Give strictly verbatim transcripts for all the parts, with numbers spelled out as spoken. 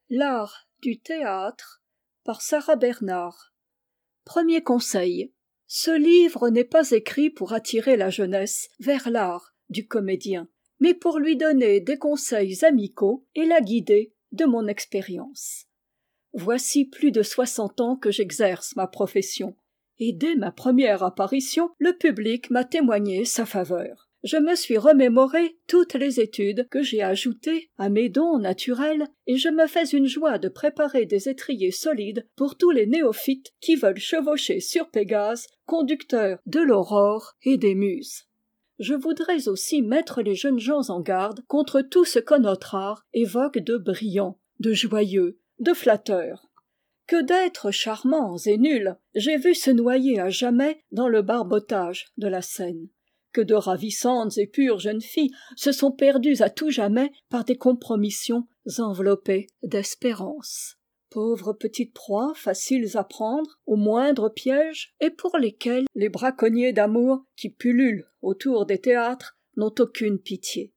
L'art du théâtre par Sarah Bernard. Premier conseil. Ce livre n'est pas écrit pour attirer la jeunesse vers l'art du comédien, mais pour lui donner des conseils amicaux et la guider de mon expérience. Voici plus de soixante ans que j'exerce ma profession, et dès ma première apparition, le public m'a témoigné sa faveur. Je me suis remémoré toutes les études que j'ai ajoutées à mes dons naturels et je me fais une joie de préparer des étriers solides pour tous les néophytes qui veulent chevaucher sur Pégase, conducteur de l'aurore et des muses. Je voudrais aussi mettre les jeunes gens en garde contre tout ce que notre art évoque de brillant, de joyeux, de flatteur. Que d'êtres charmants et nuls j'ai vu se noyer à jamais dans le barbotage de la Seine. Que de ravissantes et pures jeunes filles se sont perdues à tout jamais par des compromissions enveloppées d'espérance. Pauvres petites proies faciles à prendre au moindre piège et pour lesquelles les braconniers d'amour qui pullulent autour des théâtres n'ont aucune pitié.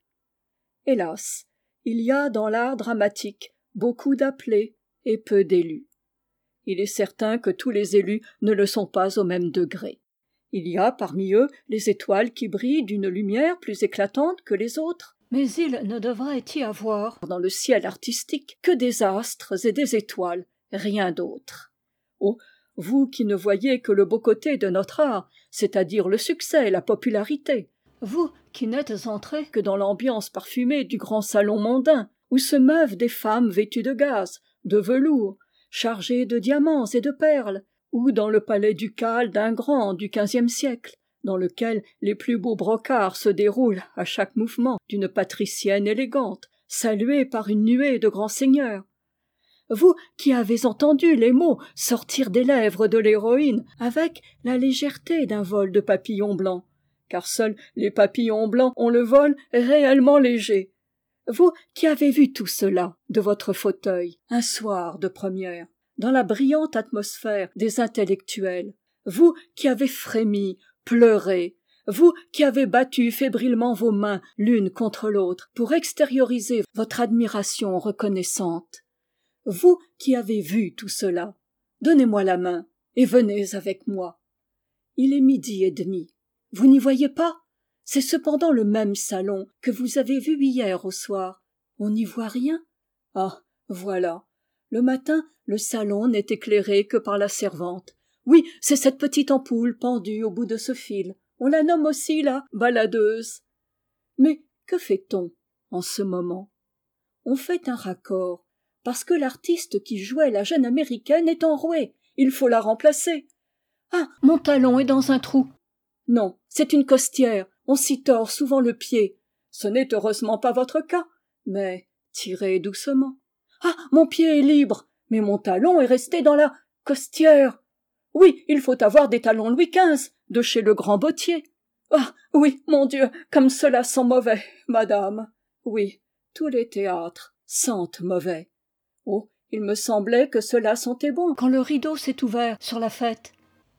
Hélas, il y a dans l'art dramatique beaucoup d'appelés et peu d'élus. Il est certain que tous les élus ne le sont pas au même degré. Il y a parmi eux les étoiles qui brillent d'une lumière plus éclatante que les autres, mais il ne devrait y avoir dans le ciel artistique que des astres et des étoiles, rien d'autre. Oh, vous qui ne voyez que le beau côté de notre art, c'est-à-dire le succès, la popularité, vous qui n'êtes entrés que dans l'ambiance parfumée du grand salon mondain, où se meuvent des femmes vêtues de gaze, de velours, chargées de diamants et de perles, ou dans le palais ducal d'un grand du quinzième siècle, dans lequel les plus beaux brocarts se déroulent à chaque mouvement d'une patricienne élégante, saluée par une nuée de grands seigneurs. Vous qui avez entendu les mots sortir des lèvres de l'héroïne avec la légèreté d'un vol de papillons blancs, car seuls les papillons blancs ont le vol réellement léger. Vous qui avez vu tout cela de votre fauteuil, un soir de première, dans la brillante atmosphère des intellectuels, vous qui avez frémi, pleuré, vous qui avez battu fébrilement vos mains l'une contre l'autre pour extérioriser votre admiration reconnaissante, vous qui avez vu tout cela, donnez-moi la main et venez avec moi. Il est midi et demi. Vous n'y voyez pas? C'est cependant le même salon que vous avez vu hier au soir. On n'y voit rien? Ah, voilà. Le matin, le salon n'est éclairé que par la servante. Oui, c'est cette petite ampoule pendue au bout de ce fil. On la nomme aussi la baladeuse. Mais que fait-on en ce moment? On fait un raccord, parce que l'artiste qui jouait la jeune américaine est enrouée. Il faut la remplacer. Ah, mon talon est dans un trou. Non, c'est une costière. On s'y tord souvent le pied. Ce n'est heureusement pas votre cas, mais tirez doucement. Ah, mon pied est libre, mais mon talon est resté dans la costière. Oui, il faut avoir des talons Louis quinze, de chez le grand bottier. Ah, oui, mon Dieu, comme cela sent mauvais, madame. Oui, tous les théâtres sentent mauvais. Oh, il me semblait que cela sentait bon quand le rideau s'est ouvert sur la fête.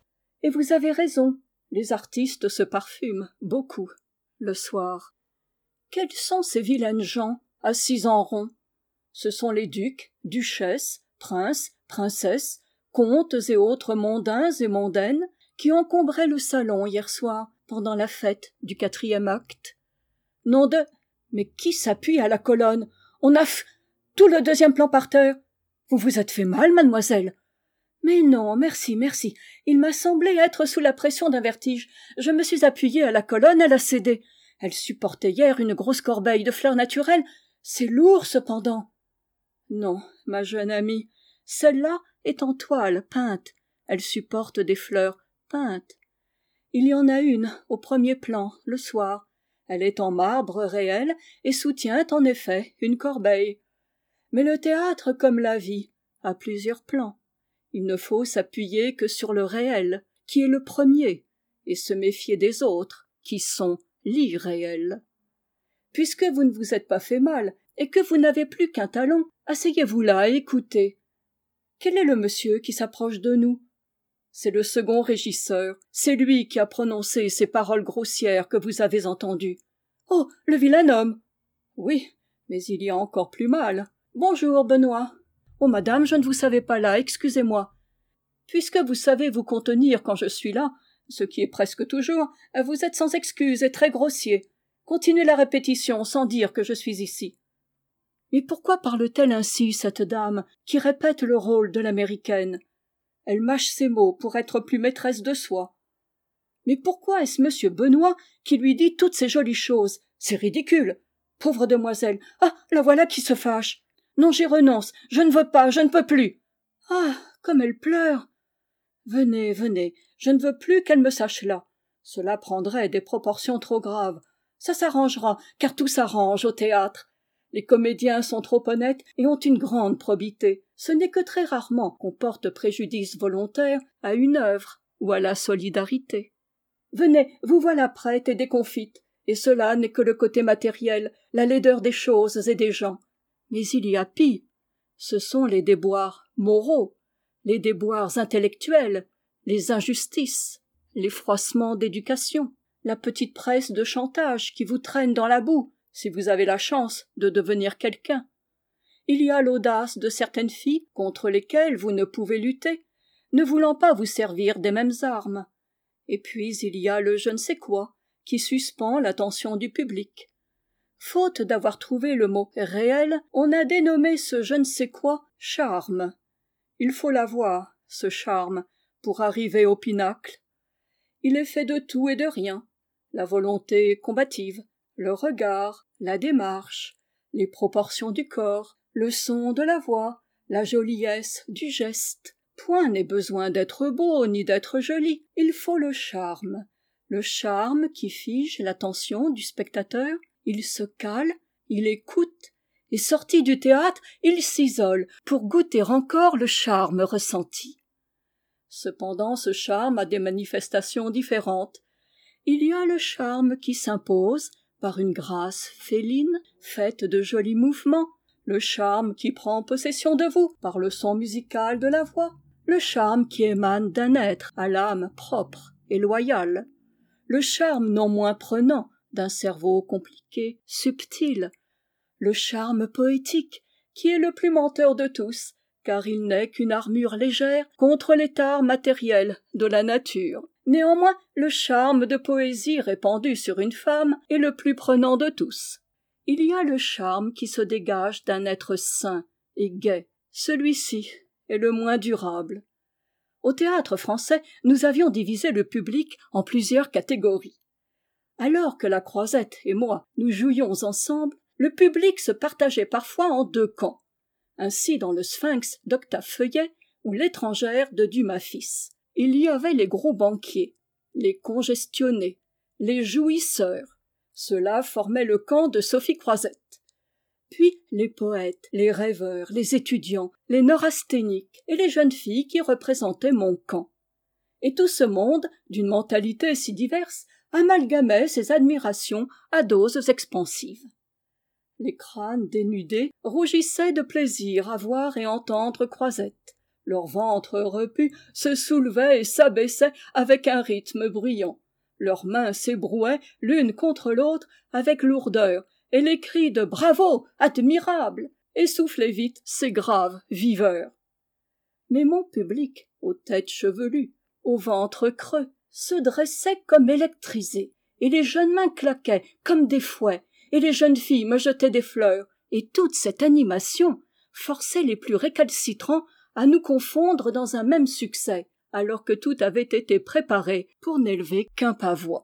Et vous avez raison, les artistes se parfument beaucoup le soir. Quels sont ces vilaines gens assis en rond? Ce sont les ducs, duchesses, princes, princesses, comtes et autres mondains et mondaines qui encombraient le salon hier soir pendant la fête du quatrième acte. Nom de... Mais qui s'appuie à la colonne? On a f... tout le deuxième plan par terre. Vous vous êtes fait mal, mademoiselle? Mais non, merci, merci. Il m'a semblé être sous la pression d'un vertige. Je me suis appuyée à la colonne, elle a cédé. Elle supportait hier une grosse corbeille de fleurs naturelles. C'est lourd, cependant. Non, ma jeune amie, celle-là est en toile peinte. Elle supporte des fleurs peintes. Il y en a une au premier plan, le soir. Elle est en marbre réel et soutient en effet une corbeille. Mais le théâtre, comme la vie, a plusieurs plans. Il ne faut s'appuyer que sur le réel, qui est le premier, et se méfier des autres, qui sont l'irréel. Puisque vous ne vous êtes pas fait mal, et que vous n'avez plus qu'un talon, asseyez-vous là et écoutez. Quel est le monsieur qui s'approche de nous? C'est le second régisseur, c'est lui qui a prononcé ces paroles grossières que vous avez entendues. Oh, le vilain homme! Oui, mais il y a encore plus mal. Bonjour, Benoît. Oh, madame, je ne vous savais pas là, excusez-moi. Puisque vous savez vous contenir quand je suis là, ce qui est presque toujours, vous êtes sans excuse et très grossier. Continuez la répétition sans dire que je suis ici. Mais pourquoi parle-t-elle ainsi, cette dame, qui répète le rôle de l'américaine? Elle mâche ses mots pour être plus maîtresse de soi. Mais pourquoi est-ce monsieur Benoît qui lui dit toutes ces jolies choses? C'est ridicule. Pauvre demoiselle. Ah, la voilà qui se fâche. Non, j'y renonce. Je ne veux pas, je ne peux plus. Ah, comme elle pleure. Venez, venez. Je ne veux plus qu'elle me sache là. Cela prendrait des proportions trop graves. Ça s'arrangera, car tout s'arrange au théâtre. Les comédiens sont trop honnêtes et ont une grande probité. Ce n'est que très rarement qu'on porte préjudice volontaire à une œuvre ou à la solidarité. Venez, vous voilà prête et déconfite, et cela n'est que le côté matériel, la laideur des choses et des gens. Mais il y a pis. Ce sont les déboires moraux, les déboires intellectuels, les injustices, les froissements d'éducation, la petite presse de chantage qui vous traîne dans la boue, si vous avez la chance de devenir quelqu'un. Il y a l'audace de certaines filles contre lesquelles vous ne pouvez lutter, ne voulant pas vous servir des mêmes armes. Et puis il y a le je ne sais quoi, qui suspend l'attention du public. Faute d'avoir trouvé le mot réel, on a dénommé ce je ne sais quoi charme. Il faut l'avoir, ce charme, pour arriver au pinacle. Il est fait de tout et de rien, la volonté combative, le regard, la démarche, les proportions du corps, le son de la voix, la joliesse du geste. Point n'est besoin d'être beau ni d'être joli, il faut le charme. Le charme qui fige l'attention du spectateur, il se cale, il écoute, et sorti du théâtre, il s'isole pour goûter encore le charme ressenti. Cependant ce charme a des manifestations différentes. Il y a le charme qui s'impose par une grâce féline, faite de jolis mouvements, le charme qui prend possession de vous par le son musical de la voix, le charme qui émane d'un être à l'âme propre et loyale, le charme non moins prenant d'un cerveau compliqué, subtil, le charme poétique qui est le plus menteur de tous, car il n'est qu'une armure légère contre l'état matériel de la nature. Néanmoins, le charme de poésie répandu sur une femme est le plus prenant de tous. Il y a le charme qui se dégage d'un être sain et gai. Celui-ci est le moins durable. Au théâtre français, nous avions divisé le public en plusieurs catégories. Alors que la Croisette et moi nous jouions ensemble, le public se partageait parfois en deux camps. Ainsi dans le Sphinx d'Octave Feuillet ou L'étrangère de Dumas fils. Il y avait les gros banquiers, les congestionnés, les jouisseurs. Ceux-là formaient le camp de Sophie Croisette. Puis les poètes, les rêveurs, les étudiants, les neurasthéniques et les jeunes filles qui représentaient mon camp. Et tout ce monde, d'une mentalité si diverse, amalgamait ses admirations à doses expansives. Les crânes dénudés rougissaient de plaisir à voir et entendre Croisette. Leurs ventres repus se soulevaient et s'abaissaient avec un rythme bruyant. Leurs mains s'ébrouaient l'une contre l'autre avec lourdeur, et les cris de « Bravo ! Admirable !» essoufflaient vite ces graves viveurs. Mais mon public, aux têtes chevelues, au ventre creux, se dressait comme électrisé, et les jeunes mains claquaient comme des fouets, et les jeunes filles me jetaient des fleurs, et toute cette animation forçait les plus récalcitrants à nous confondre dans un même succès, alors que tout avait été préparé pour n'élever qu'un pavois.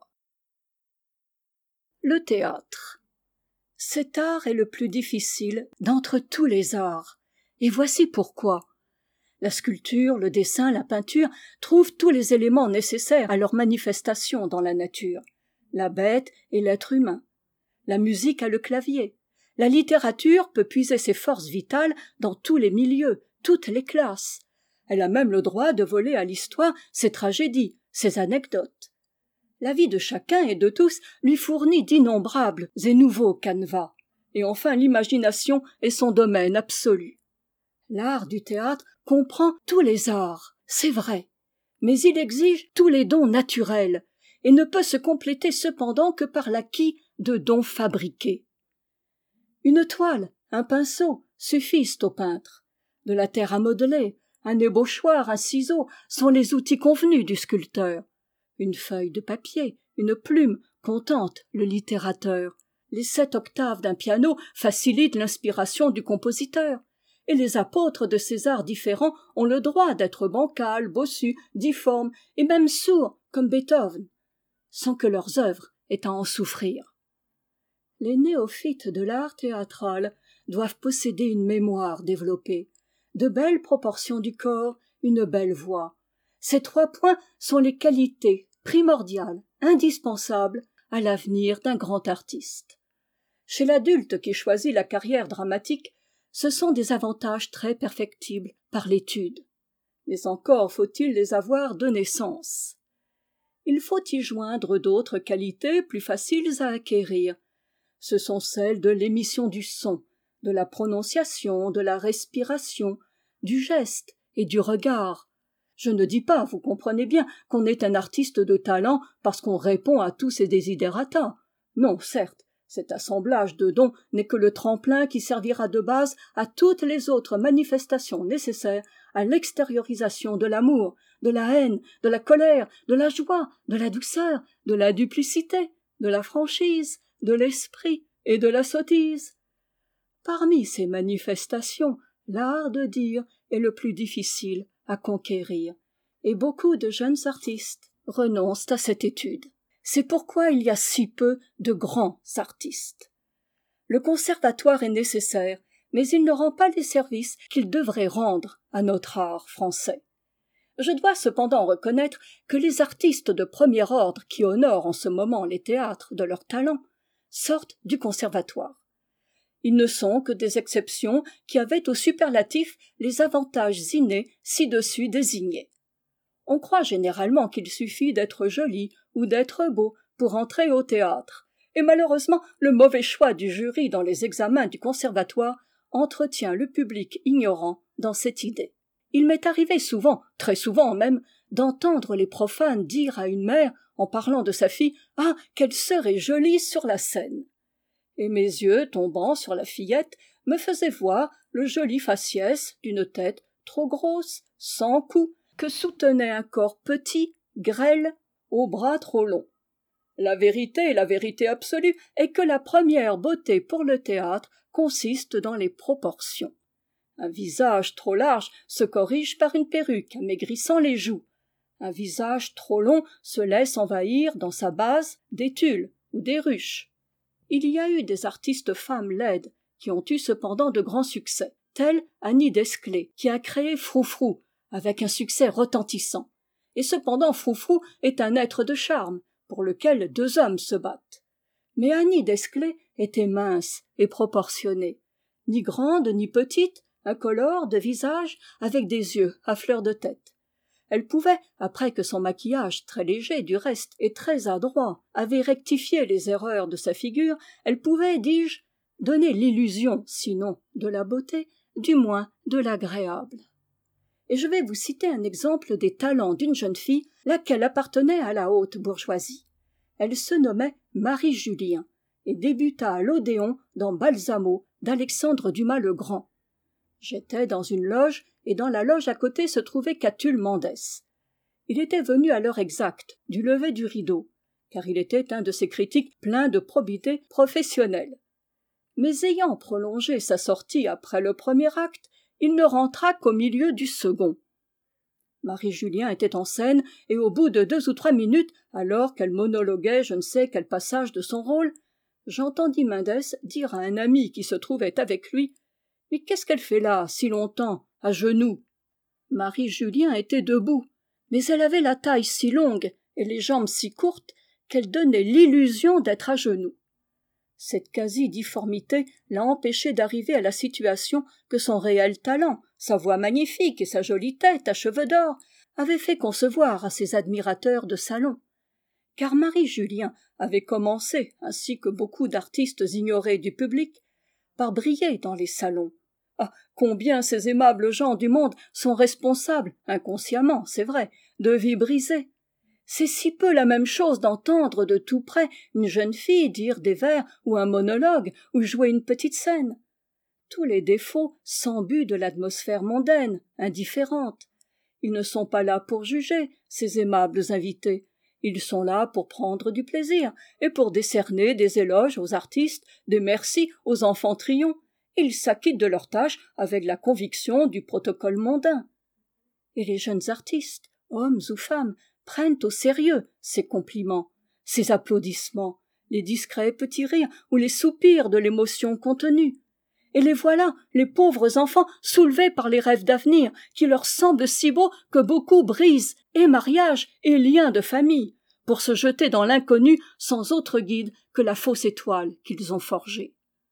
Le théâtre. Cet art est le plus difficile d'entre tous les arts, et voici pourquoi. La sculpture, le dessin, la peinture trouvent tous les éléments nécessaires à leur manifestation dans la nature. La bête est l'être humain. La musique a le clavier. La littérature peut puiser ses forces vitales dans tous les milieux, toutes les classes. Elle a même le droit de voler à l'histoire ses tragédies, ses anecdotes. La vie de chacun et de tous lui fournit d'innombrables et nouveaux canevas. Et enfin l'imagination est son domaine absolu. L'art du théâtre comprend tous les arts, c'est vrai, mais il exige tous les dons naturels, et ne peut se compléter cependant que par l'acquis de dons fabriqués. Une toile, un pinceau suffisent au peintre. de la terre à modeler, un ébauchoir, un ciseau sont les outils convenus du sculpteur. Une feuille de papier, une plume contentent le littérateur. Les sept octaves d'un piano facilitent l'inspiration du compositeur. Et les apôtres de ces arts différents ont le droit d'être bancals, bossus, difformes et même sourds comme Beethoven, sans que leurs œuvres aient à en souffrir. Les néophytes de l'art théâtral doivent posséder une mémoire développée, de belles proportions du corps, une belle voix. Ces trois points sont les qualités primordiales, indispensables à l'avenir d'un grand artiste. Chez l'adulte qui choisit la carrière dramatique, ce sont des avantages très perfectibles par l'étude. Mais encore faut-il les avoir de naissance. Il faut y joindre d'autres qualités plus faciles à acquérir. Ce sont celles de l'émission du son, de la prononciation, de la respiration, du geste et du regard. Je ne dis pas, vous comprenez bien, qu'on est un artiste de talent parce qu'on répond à tous ses desiderata. Non, certes, cet assemblage de dons n'est que le tremplin qui servira de base à toutes les autres manifestations nécessaires à l'extériorisation de l'amour, de la haine, de la colère, de la joie, de la douceur, de la duplicité, de la franchise, de l'esprit et de la sottise. Parmi ces manifestations, l'art de dire est le plus difficile à conquérir, et beaucoup de jeunes artistes renoncent à cette étude. C'est pourquoi il y a si peu de grands artistes. Le conservatoire est nécessaire, mais il ne rend pas les services qu'il devrait rendre à notre art français. Je dois cependant reconnaître que les artistes de premier ordre qui honorent en ce moment les théâtres de leur talent sortent du conservatoire. Ils ne sont que des exceptions qui avaient au superlatif les avantages innés ci-dessus désignés. On croit généralement qu'il suffit d'être joli ou d'être beau pour entrer au théâtre, et malheureusement le mauvais choix du jury dans les examens du conservatoire entretient le public ignorant dans cette idée. Il m'est arrivé souvent, très souvent même, d'entendre les profanes dire à une mère, en parlant de sa fille, « Ah, qu'elle serait jolie sur la scène !» Et mes yeux, tombant sur la fillette, me faisaient voir le joli faciès d'une tête trop grosse, sans cou, que soutenait un corps petit, grêle, aux bras trop longs. La vérité, la vérité absolue, est que la première beauté pour le théâtre consiste dans les proportions. Un visage trop large se corrige par une perruque amaigrissant les joues. Un visage trop long se laisse envahir dans sa base des tulles ou des ruches. Il y a eu des artistes femmes laides qui ont eu cependant de grands succès, telle Annie Desclée qui a créé Froufrou avec un succès retentissant. Et cependant Froufrou est un être de charme pour lequel deux hommes se battent. Mais Annie Desclée était mince et proportionnée, ni grande ni petite, incolore de visage avec des yeux à fleur de tête. Elle pouvait, après que son maquillage très léger du reste et très adroit avait rectifié les erreurs de sa figure, elle pouvait, dis-je, donner l'illusion, sinon de la beauté, du moins de l'agréable. Et je vais vous citer un exemple des talents d'une jeune fille, laquelle appartenait à la haute bourgeoisie. Elle se nommait Marie Julien et débuta à l'Odéon dans Balsamo d'Alexandre Dumas le Grand. J'étais dans une loge, et dans la loge à côté se trouvait Catulle Mendès. Il était venu à l'heure exacte du lever du rideau, car il était un de ces critiques pleins de probité professionnelle. Mais ayant prolongé sa sortie après le premier acte, il ne rentra qu'au milieu du second. Marie-Julien était en scène, et au bout de deux ou trois minutes, alors qu'elle monologuait je ne sais quel passage de son rôle, j'entendis Mendès dire à un ami qui se trouvait avec lui « Mais qu'est-ce qu'elle fait là, si longtemps, à genoux ?» Marie-Julien était debout, mais elle avait la taille si longue et les jambes si courtes qu'elle donnait l'illusion d'être à genoux. Cette quasi-difformité l'a empêchée d'arriver à la situation que son réel talent, sa voix magnifique et sa jolie tête à cheveux d'or avaient fait concevoir à ses admirateurs de salon. Car Marie-Julien avait commencé, ainsi que beaucoup d'artistes ignorés du public, par briller dans les salons. Ah, combien ces aimables gens du monde sont responsables, inconsciemment, c'est vrai, de vies brisées. C'est si peu la même chose d'entendre de tout près une jeune fille dire des vers ou un monologue ou jouer une petite scène. tous les défauts sans but de l'atmosphère mondaine, indifférente. Ils ne sont pas là pour juger, ces aimables invités. Ils sont là pour prendre du plaisir et pour décerner des éloges aux artistes, des merci aux enfants trions. Ils s'acquittent de leur tâche avec la conviction du protocole mondain. Et les jeunes artistes, hommes ou femmes, prennent au sérieux ces compliments, ces applaudissements, les discrets petits rires ou les soupirs de l'émotion contenue. Et les voilà, les pauvres enfants, soulevés par les rêves d'avenir, qui leur semblent si beaux que beaucoup brisent et mariage et liens de famille, pour se jeter dans l'inconnu sans autre guide que la fausse étoile qu'ils ont forgée.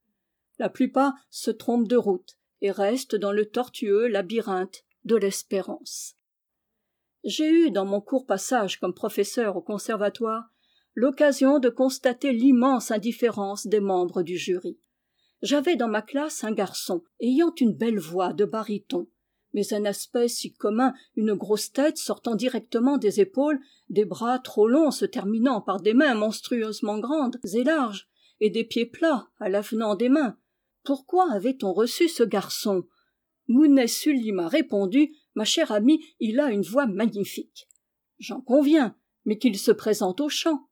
La plupart se trompent de route et restent dans le tortueux labyrinthe de l'espérance. J'ai eu, dans mon court passage comme professeur au conservatoire, l'occasion de constater l'immense indifférence des membres du jury. J'avais dans ma classe un garçon ayant une belle voix de baryton, mais un aspect si commun, une grosse tête sortant directement des épaules, des bras trop longs se terminant par des mains monstrueusement grandes et larges, et des pieds plats à l'avenant des mains. Pourquoi avait-on reçu ce garçon ? Mounet Sully m'a répondu « Ma chère amie, il a une voix magnifique. » J'en conviens, mais qu'il se présente au chant.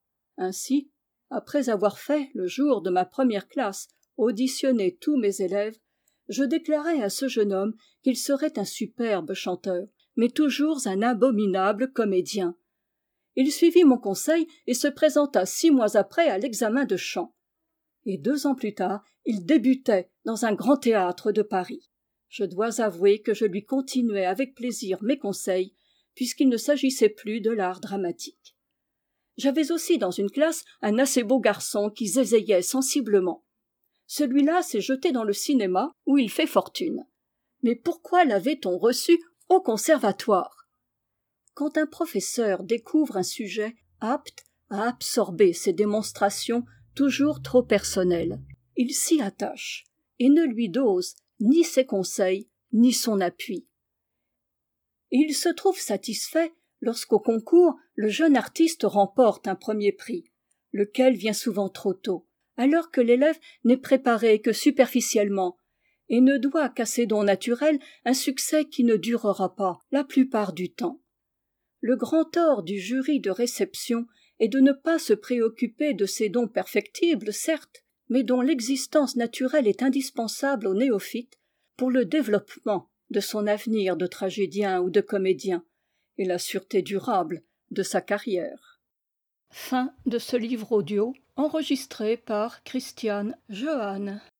Ainsi, après avoir fait, le jour de ma première classe, auditionner tous mes élèves, je déclarai à ce jeune homme qu'il serait un superbe chanteur, mais toujours un abominable comédien. Il suivit mon conseil et se présenta six mois après à l'examen de chant. Et deux ans plus tard, il débutait dans un grand théâtre de Paris. Je dois avouer que je lui continuai avec plaisir mes conseils, puisqu'il ne s'agissait plus de l'art dramatique. J'avais aussi dans une classe un assez beau garçon qui zézayait sensiblement. Celui-là s'est jeté dans le cinéma, où il fait fortune. Mais pourquoi l'avait-on reçu au conservatoire ? Quand un professeur découvre un sujet apte à absorber ses démonstrations toujours trop personnelles, il s'y attache et ne lui dose ni ses conseils ni son appui. Et il se trouve satisfait lorsqu'au concours le jeune artiste remporte un premier prix, lequel vient souvent trop tôt, alors que l'élève n'est préparé que superficiellement et ne doit qu'à ses dons naturels un succès qui ne durera pas la plupart du temps. Le grand tort du jury de réception est de ne pas se préoccuper de ces dons perfectibles, certes, mais dont l'existence naturelle est indispensable au néophyte pour le développement de son avenir de tragédien ou de comédien et la sûreté durable de sa carrière. Fin de ce livre audio enregistré par Christiane Jehanne.